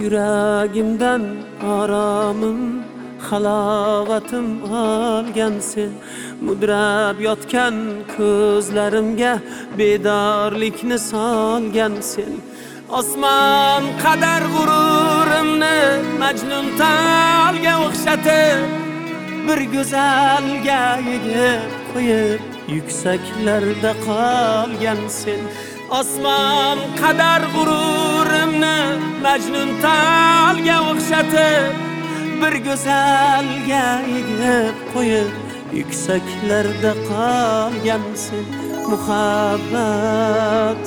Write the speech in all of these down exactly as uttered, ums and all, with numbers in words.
Yuragimdan aromim, halovatim olgan sen. Mudrab yotgan ko'zlarimga bedorlikni solgan sen. Osmon qadar g'ururimni Majnun talga o'xshatib, bir go'zalga yigib qo'yib yuksaklarda qolgan sen. Osmon qadar g'ururimni Majnun talga o'xshatib, bir go'zalga yigib qo'yib yuksaklarda qolgan sen. Muhabbat,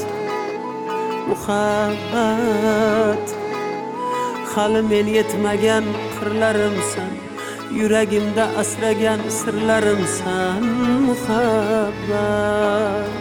muhabbat, hali men yetmagan qirlarimsan, yuragimda asragan sirlarimsan. Muhabbat,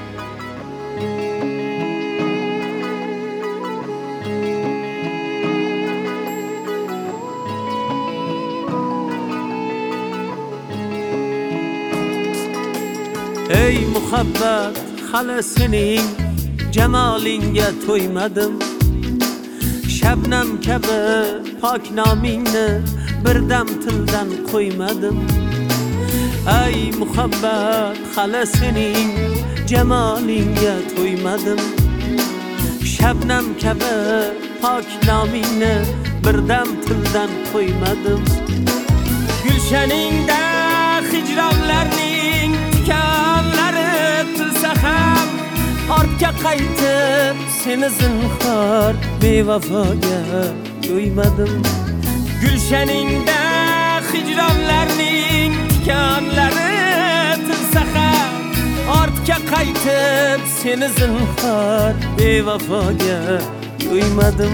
ey muhabbat, hali sening jamolingga to'ymadim. Shabnam kabi pok nomingni birdam tildan qo'ymadim. Ey muhabbat, hali sening jamolingga to'ymadim. Shabnam kabi pok nomingni birdam tildan qo'ymadim. Gulshaningda hijronlarning tikanlari tilsa ham, ortga qaytib seni zinhor bevafoga qo'ymadim. Gulshaningda hijronlarning tikanlari tilsa ham, ortga qaytib seni zinhor bevafoga qo'ymadim.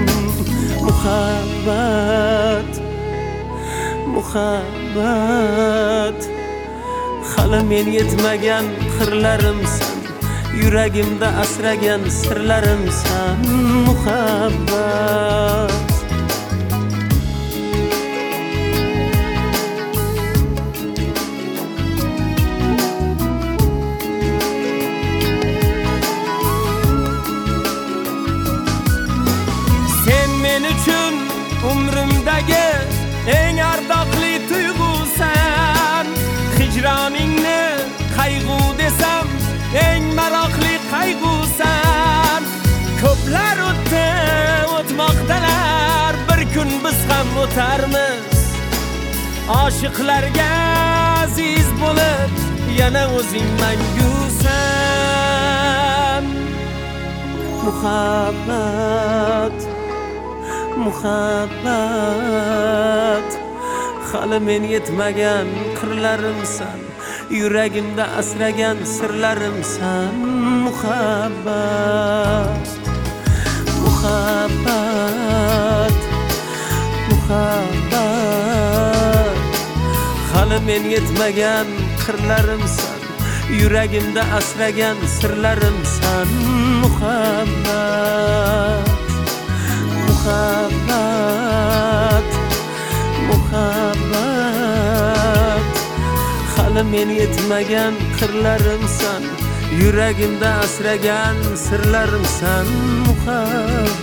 Muhabbat, muhabbat, hali men yetmagan qirlarimsan, yuragimda asragan sirlarimsan. Muhabbat, sen men uchun umrimdagi eng ardoqli tuyg'usan. Hijroningni qayg'u desam, eng maroqli qayg'usan. Ko'plar o'tdi, o'tmoqdalar, bir kun biz ham o'tarmiz. Oshiqlarga aziz bo'lib, yana o'zing mangusan. Muhabbat, muhabbat, hali men yetmagan qirlarimsan, yuragimda asragan sirlarimsan. Muhabbat, muhabbat, muhabbat, hali men yetmagan qirlarimsan, yuragimda asragan sirlarimsan. Muhabbat, muhabbat, muhabbat, hali men yetmagan qirlarimsan, yuragimda asragan sirlarimsan. Muhabbat.